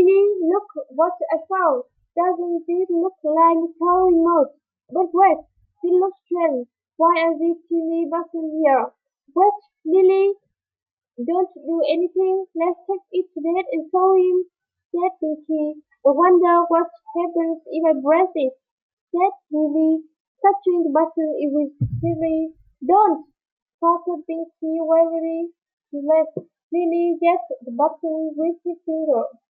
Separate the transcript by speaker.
Speaker 1: Lily, look what I found. Doesn't it look like Harry Mouse? But wait, they look strange. Why are these tiny buttons here? Wait, Lily, don't do anything. Let's take it to Dad and show him. Dad, Pinky, I wonder what happens if I press it. Dad, Lily, touching the button it was heavy. Don't! Father Pinky wavery left Lily gets the button with his finger.